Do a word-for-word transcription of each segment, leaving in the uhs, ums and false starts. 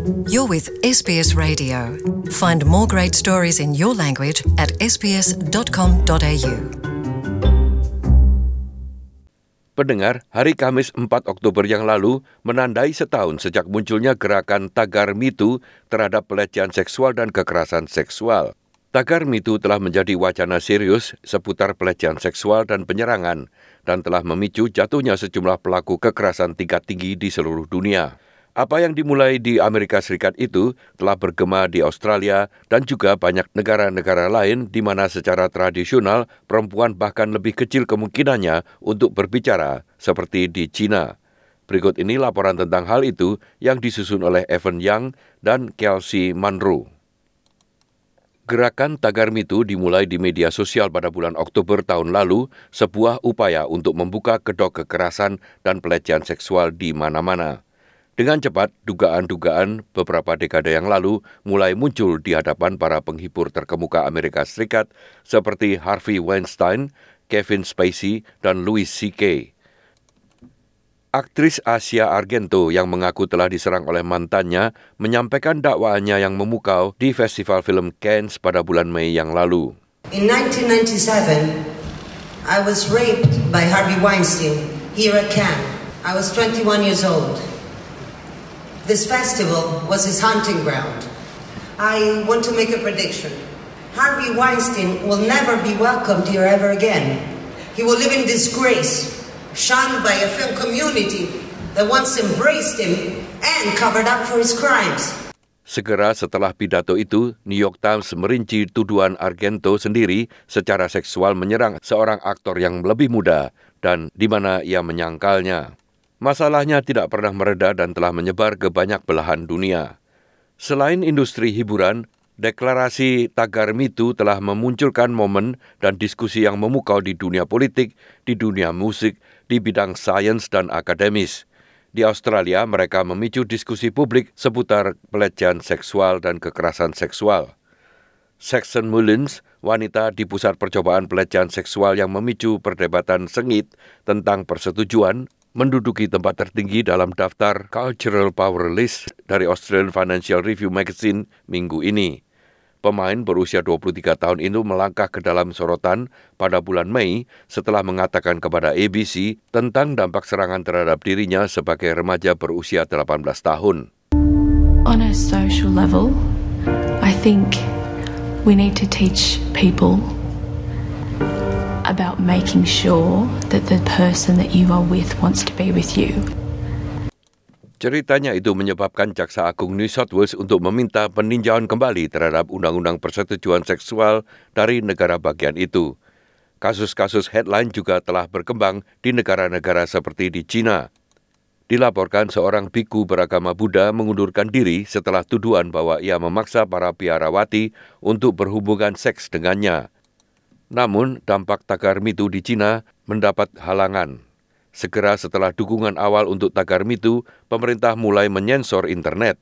You're with S B S Radio. Find more great stories in your language at s b s dot com dot a u. Pendengar, hari Kamis empat Oktober yang lalu menandai setahun sejak munculnya gerakan tagar Me Too terhadap pelecehan seksual dan kekerasan seksual. Tagar Me Too telah menjadi wacana serius seputar pelecehan seksual dan penyerangan dan telah memicu jatuhnya sejumlah pelaku kekerasan tingkat tinggi di seluruh dunia. Apa yang dimulai di Amerika Serikat itu telah bergema di Australia dan juga banyak negara-negara lain di mana secara tradisional perempuan bahkan lebih kecil kemungkinannya untuk berbicara, seperti di China. Berikut ini laporan tentang hal itu yang disusun oleh Evan Young dan Kelsey Munro. Gerakan tagar Me Too dimulai di media sosial pada bulan Oktober tahun lalu, sebuah upaya untuk membuka kedok kekerasan dan pelecehan seksual di mana-mana. Dengan cepat, dugaan-dugaan beberapa dekade yang lalu mulai muncul di hadapan para penghibur terkemuka Amerika Serikat seperti Harvey Weinstein, Kevin Spacey, dan Louis C K. Aktris Asia Argento yang mengaku telah diserang oleh mantannya menyampaikan dakwaannya yang memukau di Festival Film Cannes pada bulan Mei yang lalu. In nineteen ninety-seven, I was raped by Harvey Weinstein here at Cannes. I was twenty-one years old. This festival was his hunting ground. I want to make a prediction. Harvey Weinstein will never be welcomed here ever again. He will live in disgrace, shunned by a film community that once embraced him and covered up for his crimes. Segera setelah pidato itu, New York Times merinci tuduhan Argento sendiri secara seksual menyerang seorang aktor yang lebih muda dan di mana ia menyangkalnya. Masalahnya tidak pernah mereda dan telah menyebar ke banyak belahan dunia. Selain industri hiburan, deklarasi tagar Me Too telah memunculkan momen dan diskusi yang memukau di dunia politik, di dunia musik, di bidang sains dan akademis. Di Australia, mereka memicu diskusi publik seputar pelecehan seksual dan kekerasan seksual. Saxon Mullins, wanita di pusat percobaan pelecehan seksual yang memicu perdebatan sengit tentang persetujuan, menduduki tempat tertinggi dalam daftar Cultural Power List dari Australian Financial Review Magazine minggu ini. Pemain berusia dua puluh tiga tahun itu melangkah ke dalam sorotan pada bulan Mei setelah mengatakan kepada A B C tentang dampak serangan terhadap dirinya sebagai remaja berusia delapan belas tahun. On a social level, I think we need to teach people about making sure that the person that you are with wants to be with you. Ceritanya itu menyebabkan Jaksa Agung New South Wales untuk meminta peninjauan kembali terhadap undang-undang persetujuan seksual dari negara bagian itu. Kasus-kasus headline juga telah berkembang di negara-negara seperti di China. Dilaporkan seorang biku beragama Buddha mengundurkan diri setelah tuduhan bahwa ia memaksa para biarawati untuk berhubungan seks dengannya. Namun, dampak tagar Me Too di China mendapat halangan. Segera setelah dukungan awal untuk tagar Me Too, pemerintah mulai menyensor internet.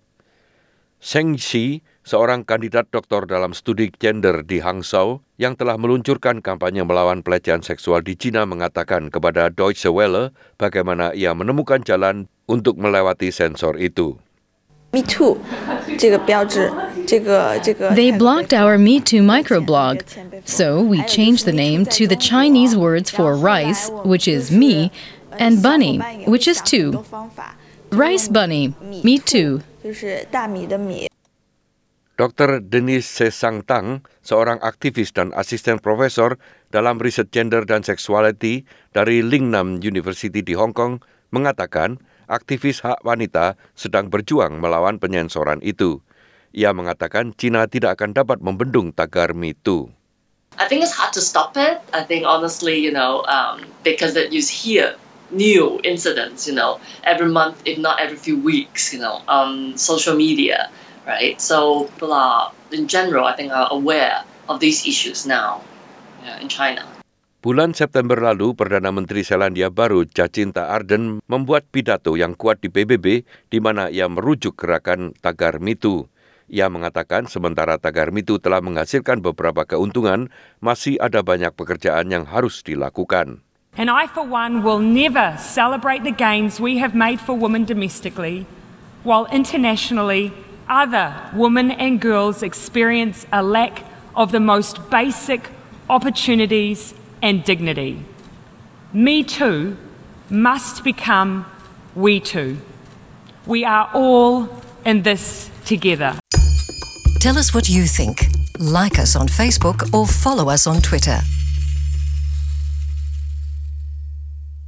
Zheng Xi, seorang kandidat doktor dalam studi gender di Hangzhou yang telah meluncurkan kampanye melawan pelecehan seksual di China mengatakan kepada Deutsche Welle bagaimana ia menemukan jalan untuk melewati sensor itu. Me Too, 这个标志，这个这个。 They blocked our Me Too microblog, so we changed the name to the Chinese words for rice, which is me, and bunny, which is two. Rice bunny, me too. 就是大米的米。 Dokter Denise Sesangtang, seorang aktivis dan asisten profesor dalam riset gender dan seksualiti dari Lingnan University di Hong Kong, mengatakan aktivis hak wanita sedang berjuang melawan penyensoran itu. Ia mengatakan China tidak akan dapat membendung tagar Me Too. I think it's hard to stop it. I think honestly, you know, um, because that you hear new incidents, you know, every month, if not every few weeks, you know, on social media, right? So people are, in general, I think are aware of these issues now yeah, in China. Bulan September lalu, Perdana Menteri Selandia Baru Jacinta Ardern membuat pidato yang kuat di P B B di mana ia merujuk gerakan tagar Me Too. Ia mengatakan sementara tagar Me Too telah menghasilkan beberapa keuntungan, masih ada banyak pekerjaan yang harus dilakukan. And I, for one, will never celebrate the gains we have made for women domestically, while internationally other women and girls experience a lack of the most basic opportunities and dignity. Me Too must become We Too. We are all in this together. Tell us what you think. Like us on Facebook or follow us on Twitter.